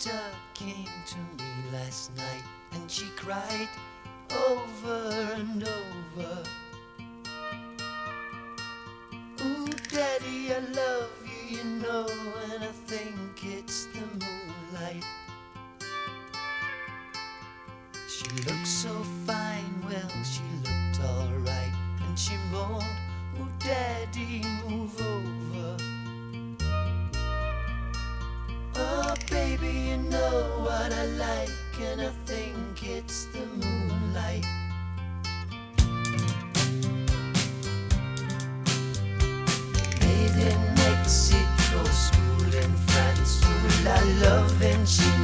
daughter came to me last night and she cried over and over. Ooh, Daddy, I love you, you know, and I think it's the moonlight. She looked so fine, well, she looked alright, and she moaned, ooh, Daddy, move over. Oh, baby, you know what I like, and I think it's the moonlight. Made in Mexico, schooled in France, ooh, la love, and she